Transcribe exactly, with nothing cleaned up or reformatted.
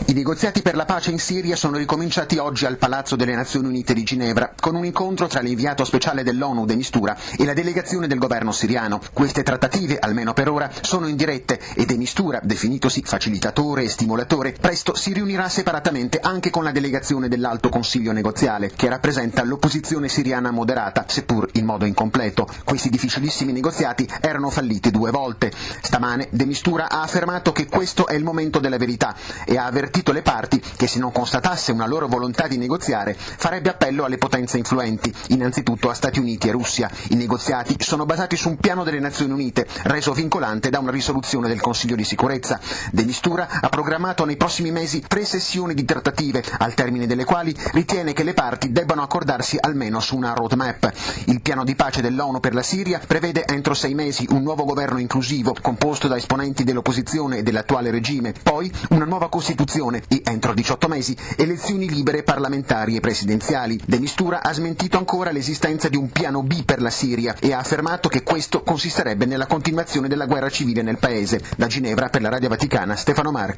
I negoziati per la pace in Siria sono ricominciati oggi al Palazzo delle Nazioni Unite di Ginevra, con un incontro tra l'inviato speciale dell'ONU de Mistura e la delegazione del governo siriano. Queste trattative, almeno per ora, sono indirette e de Mistura, definitosi facilitatore e stimolatore, presto si riunirà separatamente anche con la delegazione dell'Alto Consiglio negoziale, che rappresenta l'opposizione siriana moderata, seppur in modo incompleto. Questi difficilissimi negoziati erano falliti due volte. Stamane de Mistura ha affermato che questo è il momento della verità e ha avvertito le parti che se non constatasse una loro volontà di negoziare farebbe appello alle potenze influenti, innanzitutto a Stati Uniti e Russia. I negoziati sono basati su un piano delle Nazioni Unite, reso vincolante da una risoluzione del Consiglio di sicurezza. De Mistura ha programmato nei prossimi mesi tre sessioni di trattative, al termine delle quali ritiene che le parti debbano accordarsi almeno su una roadmap. Il piano di pace dell'ONU per la Siria prevede entro sei mesi un nuovo governo inclusivo, composto da esponenti dell'opposizione e dell'attuale regime, poi una nuova Costituzione e, entro diciotto mesi, elezioni libere parlamentari e presidenziali. De Mistura ha smentito ancora l'esistenza di un piano B per la Siria e ha affermato che questo consisterebbe nella continuazione della guerra civile nel paese. Da Ginevra, per la Radio Vaticana, Stefano Marchi.